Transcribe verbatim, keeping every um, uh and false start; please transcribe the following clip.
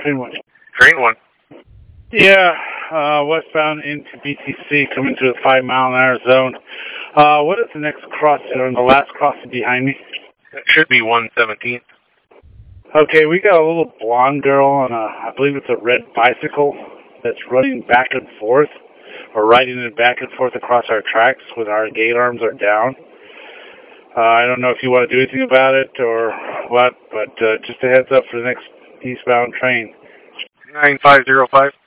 Train one. Train one. Yeah, uh, westbound into B T C, coming through the five mile an hour zone. Uh, what is the next crossing, or the last crossing behind me? It should be one seventeen. Okay, we got a little blonde girl on a, I believe it's a red bicycle that's running back and forth, or riding it back and forth across our tracks when our gate arms are down. Uh, I don't know if you want to do anything about it or what, but uh, just a heads up for the next eastbound train. nine five zero five.